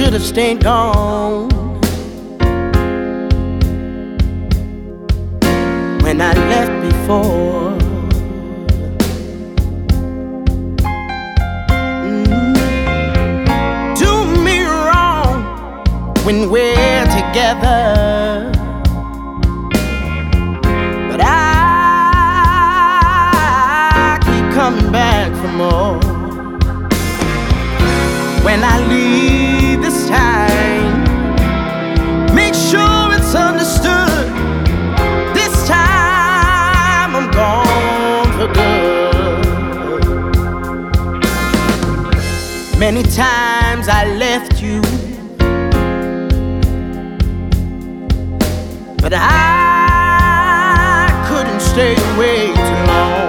should have stayed gone when I left before. Do me wrong when we're together, but I keep coming back for more. When I leave this time, make sure it's understood. This time I'm gone for good. Many times I left you, but I couldn't stay away too long.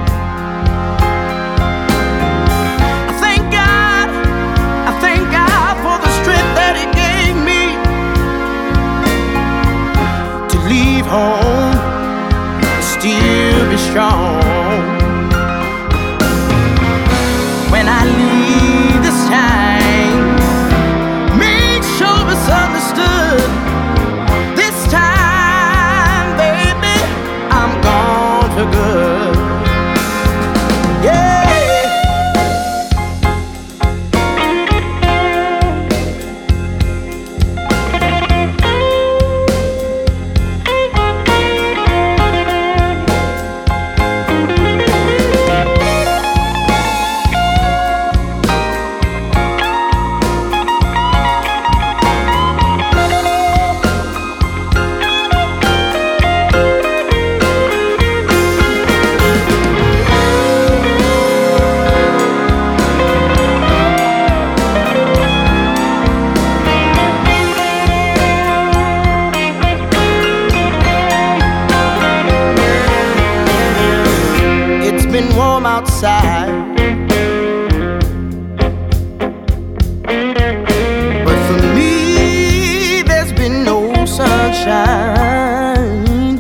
Thank God for the strength that He gave me to leave home and still be strong. When I leave this time, make sure it's understood. This time, baby, I'm gone for good. Yeah. Been warm outside, but for me there's been no sunshine.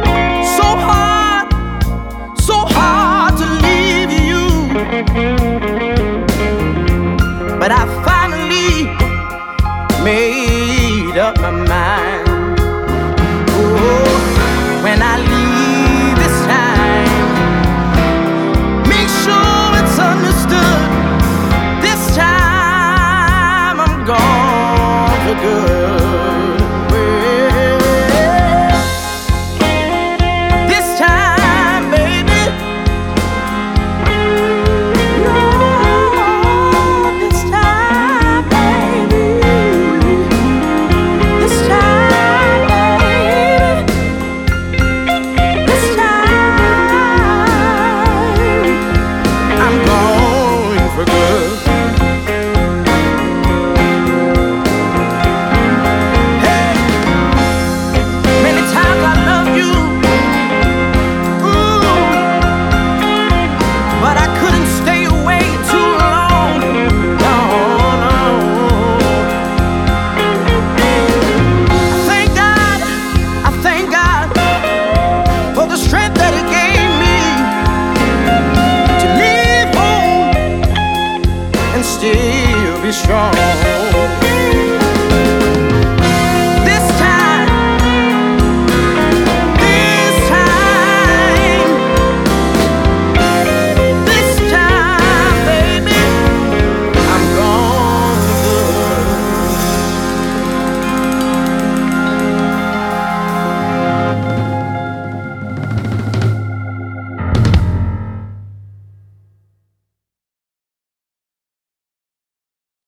So hard to leave you.